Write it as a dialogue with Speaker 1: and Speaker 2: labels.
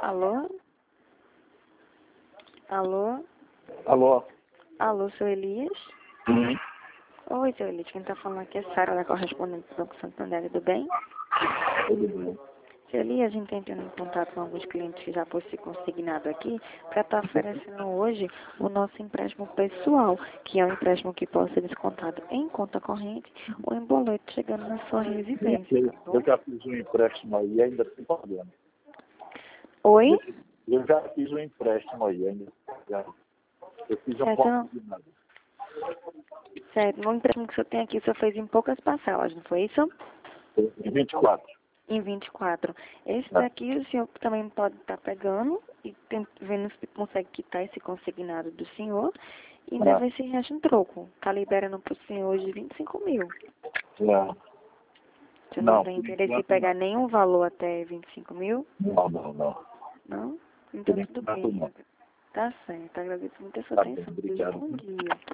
Speaker 1: Alô? Alô?
Speaker 2: Alô?
Speaker 1: Alô, seu Elias?
Speaker 2: Sim.
Speaker 1: Oi, seu Elias. Quem tá falando aqui é Sara, da correspondente do Banco Santander, tudo bem?
Speaker 2: Tudo bem.
Speaker 1: Seu Elias, a gente tá entrando em contato com alguns clientes que já fosse consignado aqui para estar oferecendo hoje o nosso empréstimo pessoal, que é um empréstimo que pode ser descontado em conta corrente ou em boleto chegando na sua residência, tá bom?
Speaker 2: Eu já fiz um empréstimo aí, ainda tem problema.
Speaker 1: Oi?
Speaker 2: Eu já fiz um empréstimo aí, ainda tem problema. Eu fiz um
Speaker 1: Certo,
Speaker 2: pouco de nada.
Speaker 1: certo. O empréstimo que o senhor tem aqui, o senhor fez em poucas parcelas, não foi isso?
Speaker 2: Em 24.
Speaker 1: Em 24. Esse
Speaker 2: Né?
Speaker 1: daqui o senhor também pode estar pegando e vendo se consegue quitar esse consignado do senhor e ainda ver se acha um troco. Tá liberando pro senhor hoje 25 mil.
Speaker 2: Não,
Speaker 1: Você não
Speaker 2: não,
Speaker 1: tem
Speaker 2: por
Speaker 1: interesse em
Speaker 2: enquanto
Speaker 1: pegar
Speaker 2: não.
Speaker 1: nenhum valor até 25 mil?
Speaker 2: Não.
Speaker 1: Não?
Speaker 2: Por
Speaker 1: Então tudo
Speaker 2: enquanto
Speaker 1: bem.
Speaker 2: não.
Speaker 1: Tá certo. Agradeço muito a sua
Speaker 2: Tá bem,
Speaker 1: atenção.
Speaker 2: obrigado.
Speaker 1: Bom dia.